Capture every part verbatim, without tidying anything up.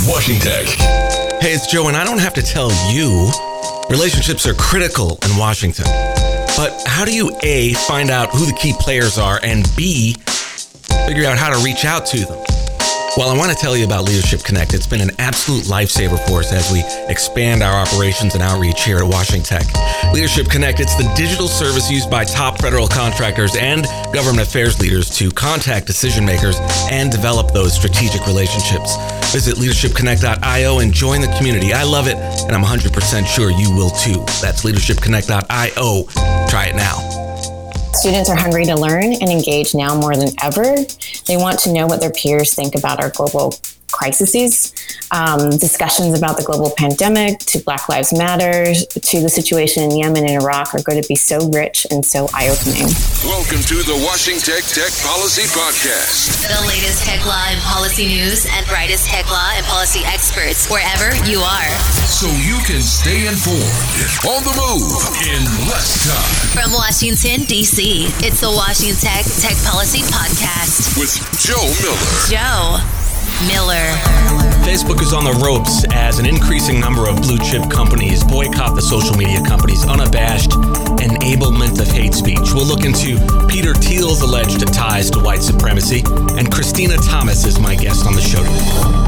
Washington. Hey, it's Joe, and I don't have to tell you, relationships are critical in Washington. But how do you, A, find out who the key players are, and B, figure out how to reach out to them? Well, I want to tell you about Leadership Connect. It's been an absolute lifesaver for us as we expand our operations and outreach here at Washington. Leadership Connect, it's the digital service used by top federal contractors and government affairs leaders to contact decision makers and develop those strategic relationships. Visit leadership connect dot io and join the community. I love it, and I'm one hundred percent sure you will too. That's leadership connect dot io. Try it now. Students are hungry to learn and engage now more than ever. They want to know what their peers think about our global crises. Um, discussions about the global pandemic, to Black Lives Matter, to the situation in Yemen and Iraq are going to be so rich and so eye-opening. Welcome to the Washington Tech Policy Podcast. The latest tech law and policy news and brightest tech law and policy experts wherever you are. So you can stay informed, on the move, in less time. From Washington, D C, it's the Washington Tech Tech Policy Podcast. With Joe Miller. Joe Miller. Facebook is on the ropes as an increasing number of blue chip companies boycott the social media company's unabashed enablement of hate speech. We'll look into Peter Thiel's alleged ties to white supremacy, and Christina Thomas is my guest on the show today.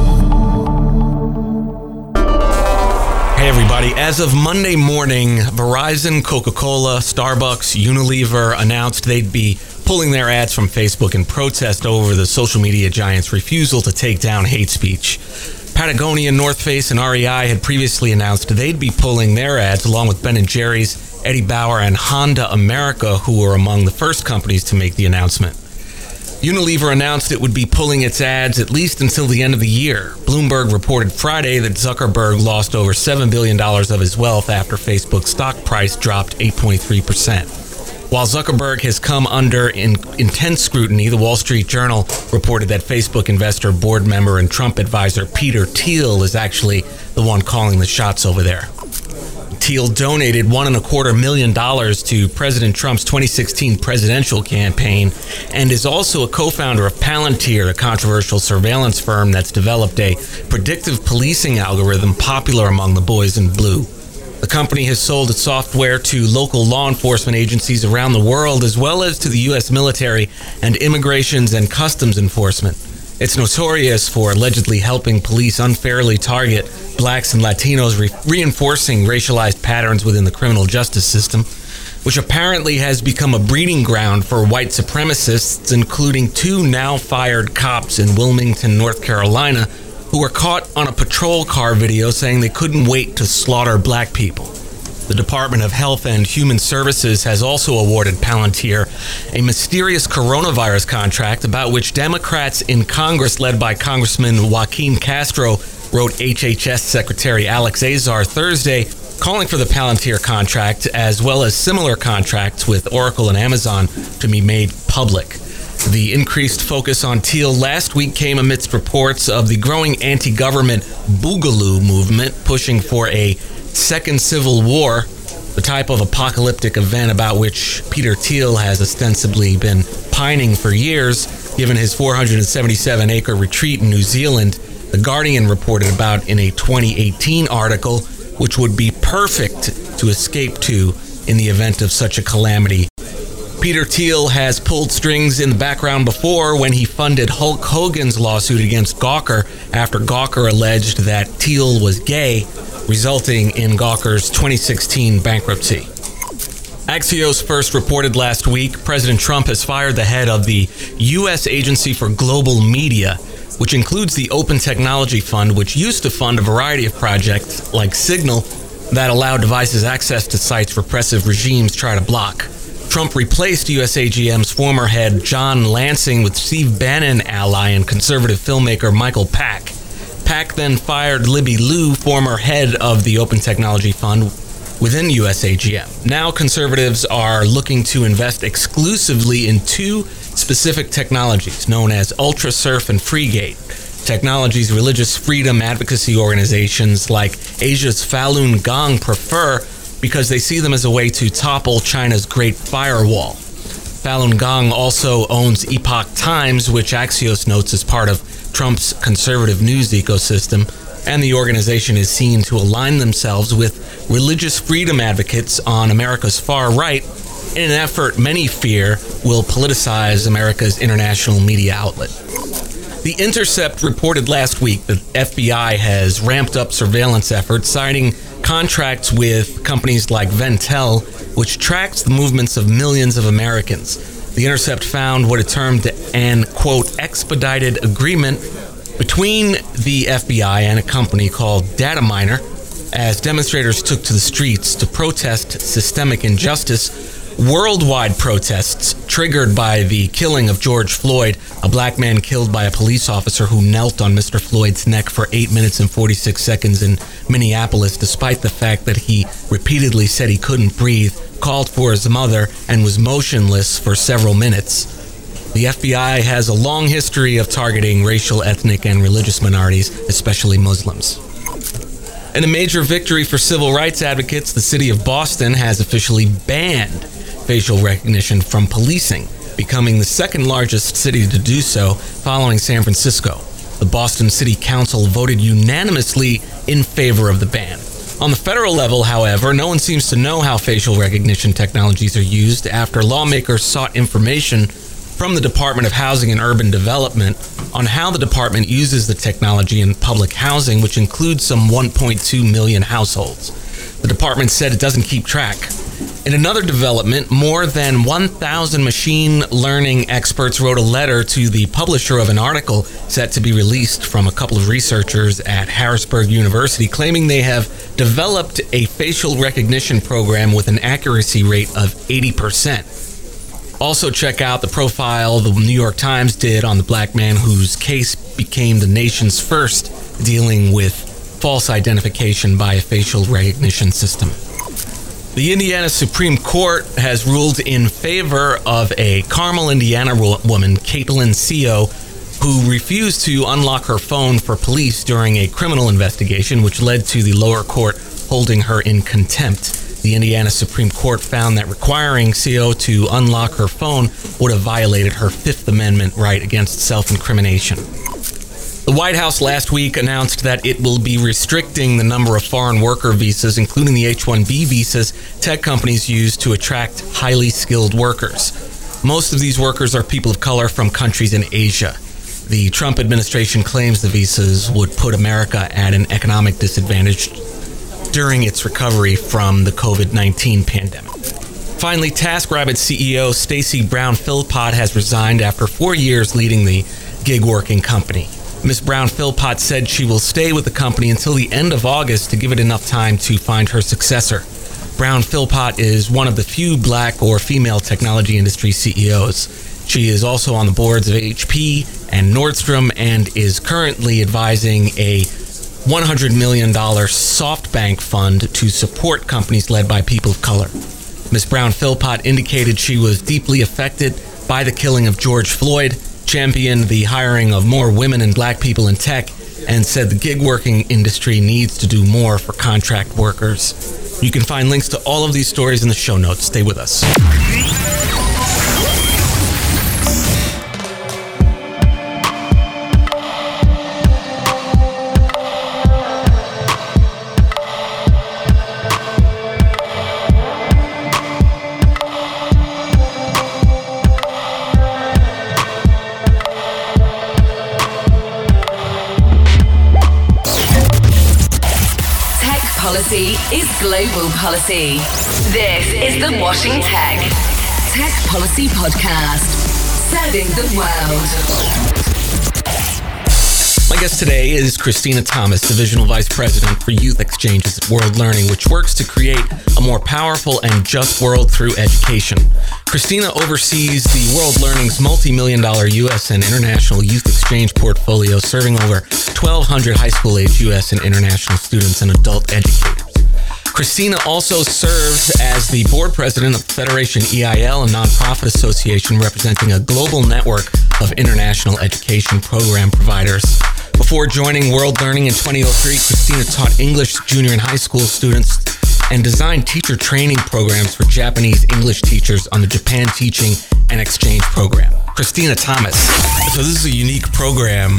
Hey everybody, as of Monday morning, Verizon, Coca-Cola, Starbucks, Unilever announced they'd be pulling their ads from Facebook in protest over the social media giant's refusal to take down hate speech. Patagonia, North Face, and R E I had previously announced they'd be pulling their ads, along with Ben and Jerry's, Eddie Bauer, and Honda America, who were among the first companies to make the announcement. Unilever announced it would be pulling its ads at least until the end of the year. Bloomberg reported Friday that Zuckerberg lost over seven billion dollars of his wealth after Facebook's stock price dropped eight point three percent. While Zuckerberg has come under in, intense scrutiny, the Wall Street Journal reported that Facebook investor, board member, and Trump advisor Peter Thiel is actually the one calling the shots over there. Thiel donated one and a quarter million dollars to President Trump's twenty sixteen presidential campaign and is also a co-founder of Palantir, a controversial surveillance firm that's developed a predictive policing algorithm popular among the boys in blue. The company has sold its software to local law enforcement agencies around the world, as well as to the U S military and immigrations and customs enforcement. It's notorious for allegedly helping police unfairly target blacks and Latinos, re- reinforcing racialized patterns within the criminal justice system, which apparently has become a breeding ground for white supremacists, including two now fired cops in Wilmington, North Carolina, who were caught on a patrol car video saying they couldn't wait to slaughter black people. The Department of Health and Human Services has also awarded Palantir a mysterious coronavirus contract about which Democrats in Congress, led by Congressman Joaquin Castro, wrote H H S Secretary Alex Azar Thursday, calling for the Palantir contract, as well as similar contracts with Oracle and Amazon, to be made public. The increased focus on Thiel last week came amidst reports of the growing anti-government Boogaloo movement pushing for a second civil war, the type of apocalyptic event about which Peter Thiel has ostensibly been pining for years, given his four hundred seventy-seven acre retreat in New Zealand. The Guardian reported about in a twenty eighteen article, which would be perfect to escape to in the event of such a calamity. Peter Thiel has pulled strings in the background before when he funded Hulk Hogan's lawsuit against Gawker after Gawker alleged that Thiel was gay, resulting in Gawker's twenty sixteen bankruptcy. Axios first reported last week President Trump has fired the head of the U S Agency for Global Media, which includes the Open Technology Fund, which used to fund a variety of projects like Signal that allow devices access to sites repressive regimes try to block. Trump replaced U S A G M's former head John Lansing with Steve Bannon ally and conservative filmmaker Michael Pack. Pack then fired Libby Liu, former head of the Open Technology Fund within U S A G M. Now conservatives are looking to invest exclusively in two specific technologies known as UltraSurf and Freegate. Technologies religious freedom advocacy organizations like Asia's Falun Gong prefer because they see them as a way to topple China's Great Firewall. Falun Gong also owns Epoch Times, which Axios notes is part of Trump's conservative news ecosystem, and the organization is seen to align themselves with religious freedom advocates on America's far right in an effort many fear will politicize America's international media outlet. The Intercept reported last week that the F B I has ramped up surveillance efforts, signing contracts with companies like Ventel, which tracks the movements of millions of Americans. The Intercept found what it termed an, quote, expedited agreement between the F B I and a company called Dataminer as demonstrators took to the streets to protest systemic injustice. Worldwide protests triggered by the killing of George Floyd, a black man killed by a police officer who knelt on Mister Floyd's neck for eight minutes and forty-six seconds in Minneapolis, despite the fact that he repeatedly said he couldn't breathe, called for his mother, and was motionless for several minutes. The F B I has a long history of targeting racial, ethnic, and religious minorities, especially Muslims. In a major victory for civil rights advocates, the city of Boston has officially banned facial recognition from policing, becoming the second largest city to do so following San Francisco. The Boston City Council voted unanimously in favor of the ban. On the federal level, however, no one seems to know how facial recognition technologies are used after lawmakers sought information from the Department of Housing and Urban Development on how the department uses the technology in public housing, which includes some one point two million households. The department said it doesn't keep track. In another development, more than one thousand machine learning experts wrote a letter to the publisher of an article set to be released from a couple of researchers at Harrisburg University, claiming they have developed a facial recognition program with an accuracy rate of eighty percent. Also check out the profile the New York Times did on the black man whose case became the nation's first dealing with false identification by a facial recognition system. The Indiana Supreme Court has ruled in favor of a Carmel, Indiana woman, Caitlin Seo, who refused to unlock her phone for police during a criminal investigation, which led to the lower court holding her in contempt. The Indiana Supreme Court found that requiring Seo to unlock her phone would have violated her Fifth Amendment right against self-incrimination. The White House last week announced that it will be restricting the number of foreign worker visas, including the H one B visas, tech companies use to attract highly skilled workers. Most of these workers are people of color from countries in Asia. The Trump administration claims the visas would put America at an economic disadvantage during its recovery from the covid nineteen pandemic. Finally, TaskRabbit C E O Stacy Brown-Philpott has resigned after four years leading the gig working company. Miz Brown-Philpott said she will stay with the company until the end of August to give it enough time to find her successor. Brown-Philpott is one of the few black or female technology industry C E Os. She is also on the boards of H P and Nordstrom and is currently advising a one hundred million dollars SoftBank fund to support companies led by people of color. Miz Brown-Philpott indicated she was deeply affected by the killing of George Floyd, championed the hiring of more women and black people in tech, and said the gig working industry needs to do more for contract workers. You can find links to all of these stories in the show notes. Stay with us. Policy is global policy. This is the Washing Tech Tech Policy Podcast, serving the world. My guest today is Christina Thomas, Divisional Vice President for Youth Exchanges at World Learning, which works to create a more powerful and just world through education. Christina oversees the World Learning's multi-million dollar U S and international youth exchange portfolio, serving over twelve hundred high school-age U S and international students and adult educators. Christina also serves as the board president of Federation E I L, a nonprofit association representing a global network of international education program providers. Before joining World Learning in twenty oh three, Christina taught English junior and high school students and designed teacher training programs for Japanese English teachers on the Japan Teaching and Exchange Program. Christina Thomas. So this is a unique program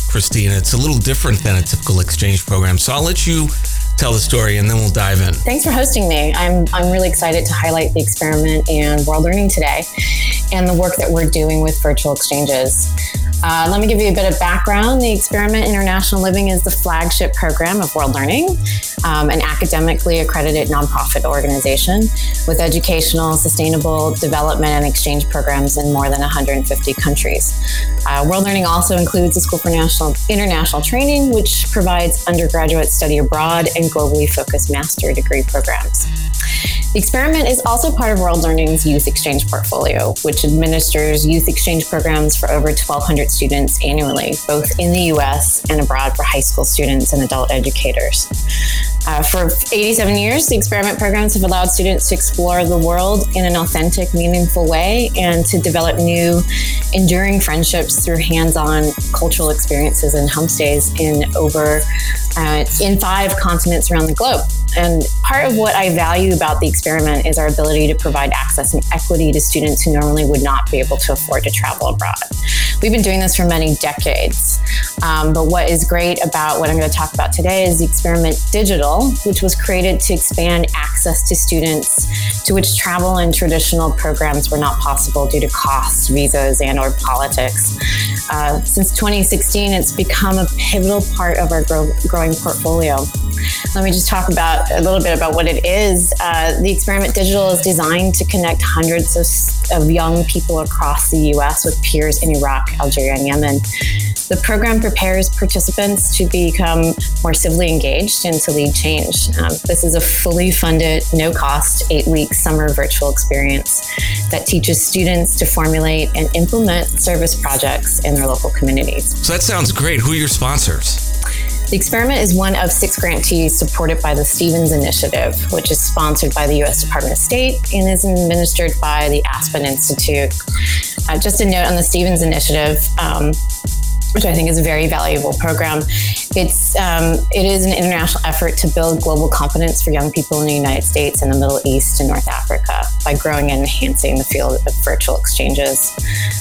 Christina. It's a little different than a typical exchange program. So I'll let you tell the story and then we'll dive in. Thanks for hosting me. I'm I'm really excited to highlight the experiment and World Learning today and the work that we're doing with virtual exchanges. Uh, let me give you a bit of background. The Experiment International Living is the flagship program of World Learning, um, an academically accredited nonprofit organization with educational, sustainable development and exchange programs in more than one hundred fifty countries. Uh, World Learning also includes the School for National International Training, which provides undergraduate study abroad and globally focused master degree programs. The experiment is also part of World Learning's Youth Exchange portfolio, which administers youth exchange programs for over twelve hundred students annually, both in the U S and abroad for high school students and adult educators. Uh, for eighty-seven years, the experiment programs have allowed students to explore the world in an authentic, meaningful way and to develop new, enduring friendships through hands-on cultural experiences and homestays in over uh, in five continents around the globe. And part of what I value about the experiment is our ability to provide access and equity to students who normally would not be able to afford to travel abroad. We've been doing this for many decades. Um, but what is great about what I'm going to talk about today is the Experiment Digital, which was created to expand access to students to which travel and traditional programs were not possible due to costs, visas, and or politics. Uh, since twenty sixteen, it's become a pivotal part of our grow- growing portfolio. Let me just talk about a little bit about what it is. Uh, the Experiment Digital is designed to connect hundreds of, of young people across the U S with peers in Iraq, Algeria, and Yemen. The program prepares participants to become more civilly engaged and to lead change. Um, this is a fully funded, no-cost, eight-week summer virtual experience that teaches students to formulate and implement service projects in their local communities. So that sounds great. Who are your sponsors? The experiment is one of six grantees supported by the Stevens Initiative, which is sponsored by the U S Department of State and is administered by the Aspen Institute. Uh, just a note on the Stevens Initiative, um, which I think is a very valuable program. It's um, it is an international effort to build global competence for young people in the United States and the Middle East and North Africa by growing and enhancing the field of virtual exchanges.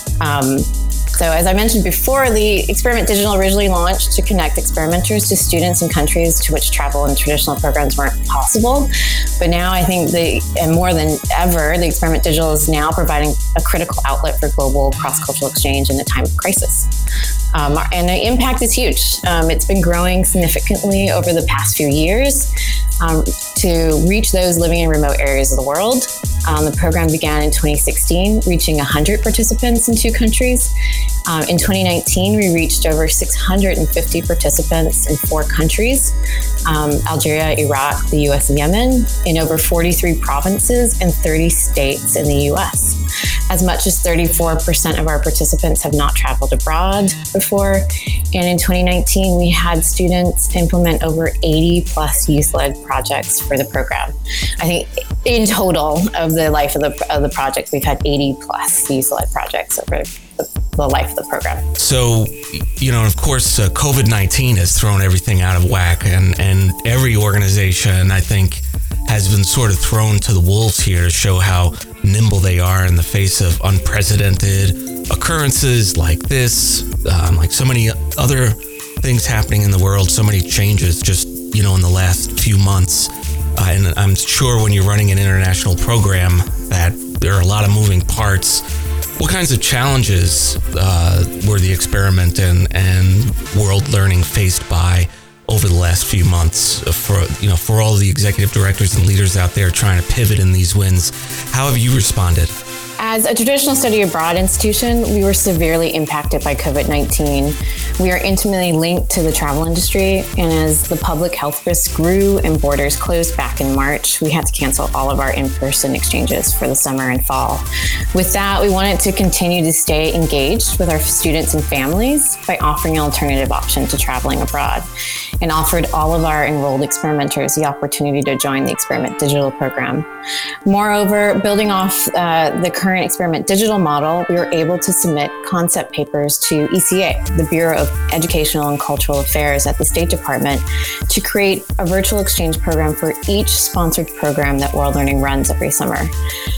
Um, So as I mentioned before, the Experiment Digital originally launched to connect experimenters to students in countries to which travel and traditional programs weren't possible. But now I think the, and more than ever, the Experiment Digital is now providing a critical outlet for global cross-cultural exchange in a time of crisis. Um, and the impact is huge. Um, it's been growing significantly over the past few years um, to reach those living in remote areas of the world. Um, the program began in twenty sixteen, reaching one hundred participants in two countries. Um, in twenty nineteen, we reached over six hundred fifty participants in four countries, um, Algeria, Iraq, the U S, and Yemen, in over forty-three provinces and thirty states in the U S. As much as thirty-four percent of our participants have not traveled abroad before. And in twenty nineteen, we had students implement over eighty plus youth-led projects for the program. I think in total of the life of the, of the project, we've had eighty plus youth-led projects over the, the life of the program. So, you know, of course, uh, COVID nineteen has thrown everything out of whack, and, and every organization, I think, has been sort of thrown to the wolves here to show how nimble they are in the face of unprecedented occurrences like this, um, like so many other things happening in the world, so many changes just, you know, in the last few months. Uh, and I'm sure when you're running an international program that there are a lot of moving parts. What kinds of challenges uh, were the experiment and, and World Learning faced by over the last few months for, you know, for all the executive directors and leaders out there trying to pivot in these winds? How have you responded? As a traditional study abroad institution, we were severely impacted by COVID nineteen. We are intimately linked to the travel industry, and as the public health risk grew and borders closed back in March, we had to cancel all of our in-person exchanges for the summer and fall. With that, we wanted to continue to stay engaged with our students and families by offering an alternative option to traveling abroad, and offered all of our enrolled experimenters the opportunity to join the Experiment Digital program. Moreover, building off uh, the current Experiment Digital model, we were able to submit concept papers to E C A, the Bureau of Educational and Cultural Affairs at the State Department, to create a virtual exchange program for each sponsored program that World Learning runs every summer.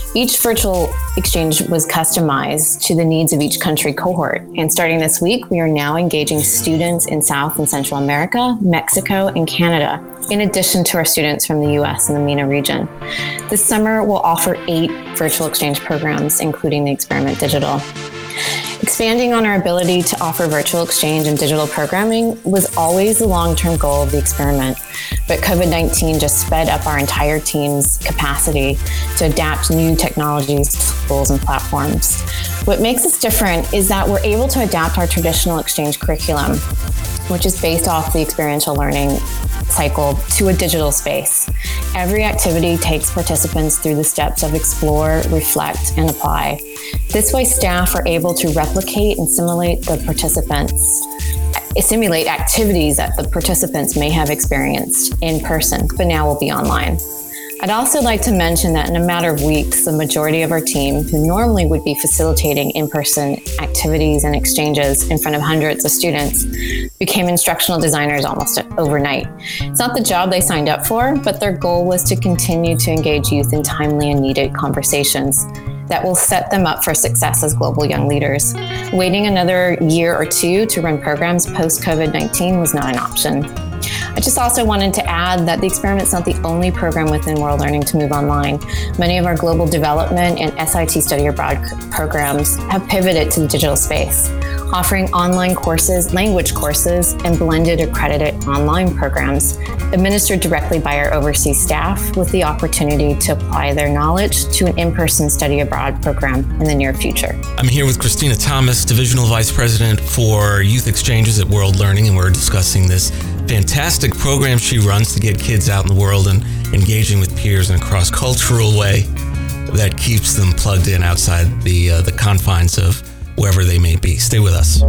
Each virtual exchange was customized to the needs of each country cohort. And starting this week, we are now engaging students in South and Central America, Mexico, and Canada, in addition to our students from the U S and the MENA region. This summer, we'll offer eight virtual exchange programs, including the Experiment Digital. Expanding on our ability to offer virtual exchange and digital programming was always the long-term goal of the experiment, but COVID nineteen just sped up our entire team's capacity to adapt new technologies, tools, and platforms. What makes us different is that we're able to adapt our traditional exchange curriculum, which is based off the experiential learning cycle, to a digital space. Every activity takes participants through the steps of explore, reflect, and apply. This way, staff are able to replicate and simulate the participants, simulate activities that the participants may have experienced in person, but now will be online. I'd also like to mention that in a matter of weeks, the majority of our team, who normally would be facilitating in-person activities and exchanges in front of hundreds of students, became instructional designers almost overnight. It's not the job they signed up for, but their goal was to continue to engage youth in timely and needed conversations that will set them up for success as global young leaders. Waiting another year or two to run programs post-COVID nineteen was not an option. I just also wanted to add that the experiment's not the only program within World Learning to move online. Many of our global development and S I T study abroad programs have pivoted to the digital space, offering online courses, language courses, and blended accredited online programs administered directly by our overseas staff with the opportunity to apply their knowledge to an in-person study abroad program in the near future. I'm here with Christina Thomas, Divisional Vice President for Youth Exchanges at World Learning, and we're discussing this fantastic program she runs to get kids out in the world and engaging with peers in a cross-cultural way that keeps them plugged in outside the uh, the confines of wherever they may be. Stay with us.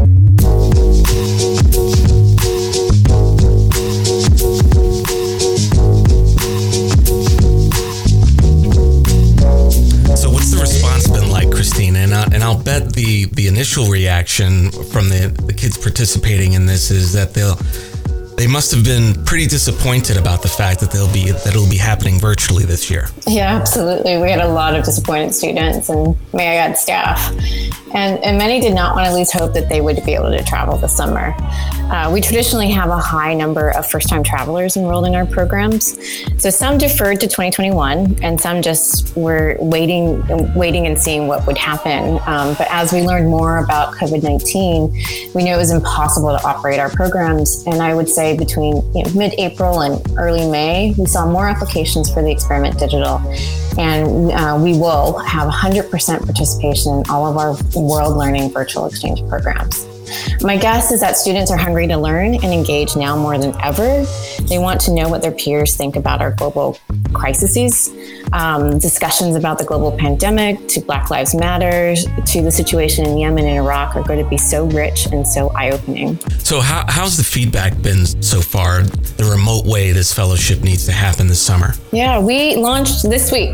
So what's the response been like, Christina? And, I, and I'll bet the, the initial reaction from the, the kids participating in this is that they'll They must have been pretty disappointed about the fact that they'll be that it'll be happening virtually this year. Yeah, absolutely. We had a lot of disappointed students and may I add staff. And, and many did not want to lose hope that they would be able to travel this summer. Uh, we traditionally have a high number of first-time travelers enrolled in our programs. So some deferred to twenty twenty-one and some just were waiting, waiting and seeing what would happen. Um, but as we learned more about COVID nineteen, we knew it was impossible to operate our programs. And I would say between you know, mid-April and early May, we saw more applications for the Experiment Digital. And uh, we will have one hundred percent participation in all of our World Learning virtual exchange programs. My guess is that students are hungry to learn and engage now more than ever. They want to know what their peers think about our global crises. Um, discussions about the global pandemic, to Black Lives Matter, to the situation in Yemen and Iraq are going to be so rich and so eye-opening. So how, how's the feedback been so far, the remote way this fellowship needs to happen this summer? Yeah, we launched this week.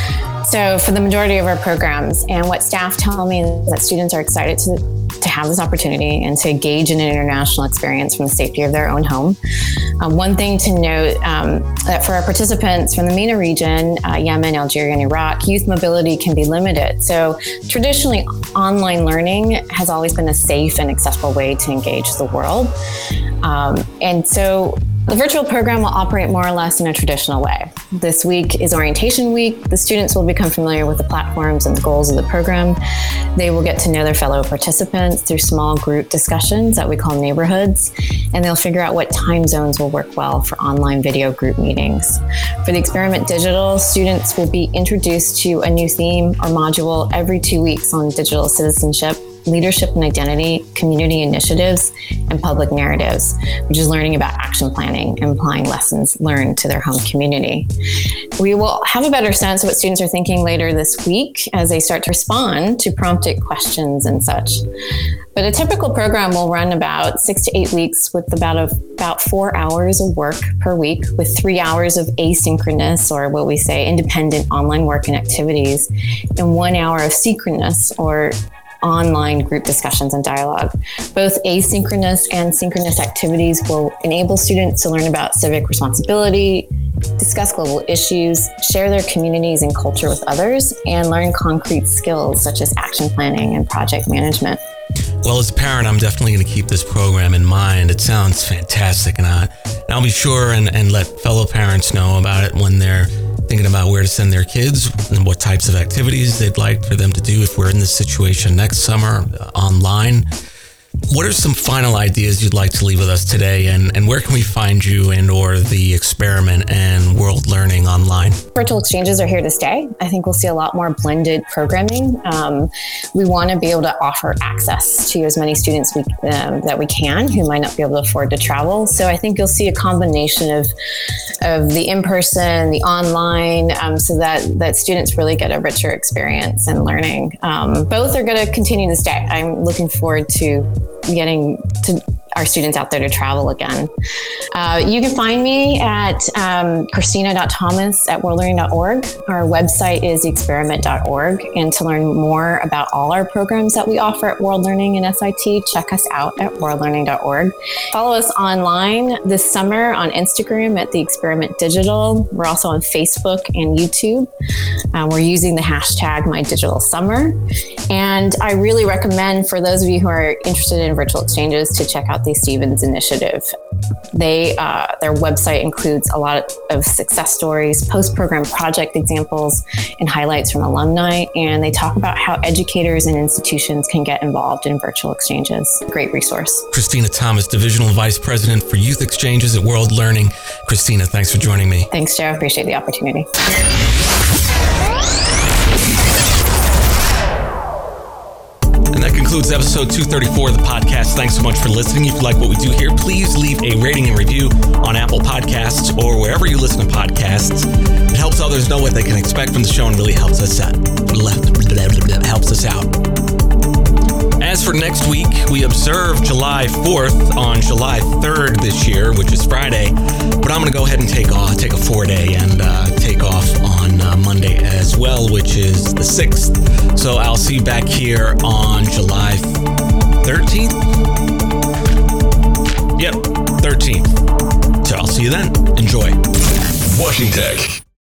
So for the majority of our programs, and what staff tell me is that students are excited to to have this opportunity and to engage in an international experience from the safety of their own home. Um, one thing to note, um, that for our participants from the MENA region, uh, Yemen, Algeria, and Iraq, youth mobility can be limited. So traditionally, online learning has always been a safe and accessible way to engage the world. Um, and so the virtual program will operate more or less in a traditional way. This week is orientation week. The students will become familiar with the platforms and the goals of the program. They will get to know their fellow participants through small group discussions that we call neighborhoods, and they'll figure out what time zones will work well for online video group meetings. For the Experiment Digital, students will be introduced to a new theme or module every two weeks on digital citizenship, leadership and identity, community initiatives, and public narratives, which is learning about action planning and applying lessons learned to their home community. We will have a better sense of what students are thinking later this week as they start to respond to prompted questions and such. But a typical program will run about six to eight weeks with about, a, about four hours of work per week, with three hours of asynchronous, or what we say, independent online work and activities, and one hour of synchronous, or online group discussions and dialogue. Both asynchronous and synchronous activities will enable students to learn about civic responsibility, discuss global issues, share their communities and culture with others, and learn concrete skills such as action planning and project management. Well, as a parent, I'm definitely going to keep this program in mind. It sounds fantastic, and, I, and I'll be sure and, and let fellow parents know about it when they're thinking about where to send their kids and what types of activities they'd like for them to do if we're in this situation next summer uh, online. What are some final ideas you'd like to leave with us today, and, and where can we find you and or the experiment and World Learning online? Virtual exchanges are here to stay. I think we'll see a lot more blended programming. Um, we want to be able to offer access to as many students we, um, that we can who might not be able to afford to travel. So I think you'll see a combination of of the in-person, the online, um, so that, that students really get a richer experience in learning. Um, both are going to continue to stay. I'm looking forward to getting to our students out there to travel again. Uh, you can find me at um, christina dot thomas at world learning dot org. Our website is experiment dot org. And to learn more about all our programs that we offer at World Learning and S I T, check us out at world learning dot org. Follow us online this summer on Instagram at The Experiment Digital. We're also on Facebook and YouTube. Uh, we're using the hashtag My Digital Summer. And I really recommend for those of you who are interested in virtual exchanges to check out the Stevens Initiative. They, uh, their website includes a lot of success stories, post-program project examples, and highlights from alumni. And they talk about how educators and institutions can get involved in virtual exchanges. Great resource. Christina Thomas, Divisional Vice President for Youth Exchanges at World Learning. Christina, thanks for joining me. Thanks, Joe. Appreciate the opportunity. And that concludes episode two thirty-four of the podcast. Thanks so much for listening. If you like what we do here, please leave a rating and review on Apple Podcasts or wherever you listen to podcasts. It helps others know what they can expect from the show and really helps us out. Helps us out. As for next week, we observe July fourth on July third this year, which is Friday. But I'm going to go ahead and take off, take a four-day and uh, take off on uh, Monday as well, which is the sixth. So I'll see you back here on July thirteenth. Yep, thirteenth. So I'll see you then. Enjoy. Washing Tech.